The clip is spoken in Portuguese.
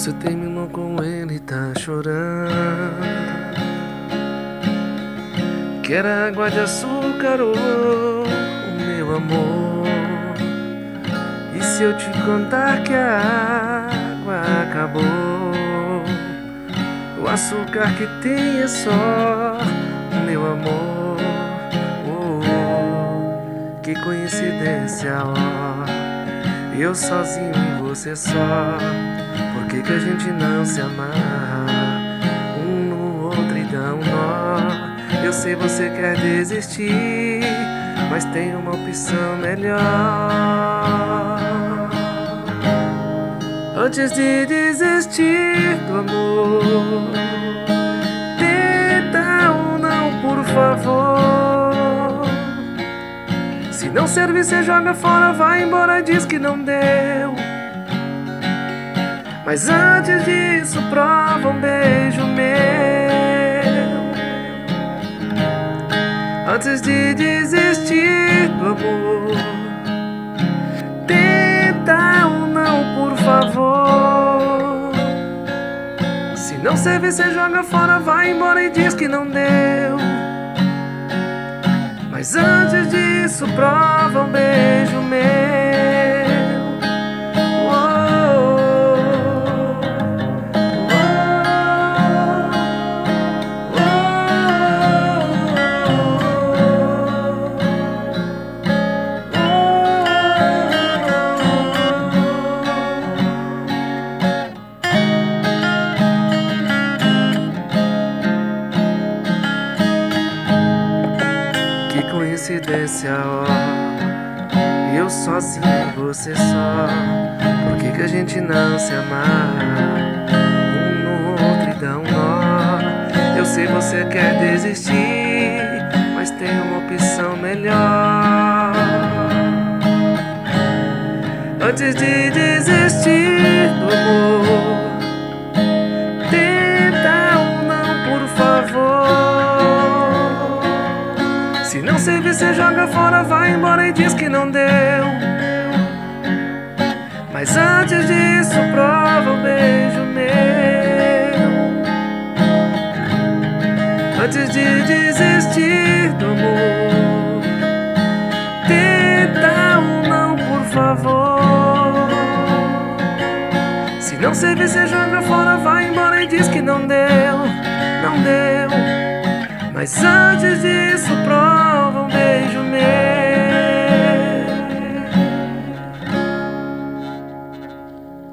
Você terminou com ele e tá chorando. Quer água de açúcar, oh, o meu amor? E se eu te contar que a água acabou? O açúcar que tem é só o meu amor. Oh, que coincidência, ó. Eu sozinho e você só. Por que a gente não se amarra um no outro e dá um nó? Eu sei você quer desistir, mas tem uma opção melhor. Antes de desistir do amor, tenta um não, por favor. Se não servir, você joga fora, vai embora, diz que não deu. Mas antes disso, prova um beijo meu. Antes de desistir do amor, tenta um não, por favor. Se não servir, você joga fora, vai embora e diz que não deu. Mas antes disso, prova um beijo meu. Que coincidência, ó. Eu sozinho e você só. Por que a gente não se amarra um no outro e dá um nó? Eu sei você quer desistir, mas tem uma opção melhor. Antes de desistir do amor, tenta um não, por favor. Se não servir, você joga fora, vai embora e diz que não deu. Mas antes disso, prova um beijo meu. Antes de desistir do amor, tenta um não, por favor. Se não servir, você joga fora, vai embora e diz que não deu. Não deu. Mas antes disso, prova um beijo meu.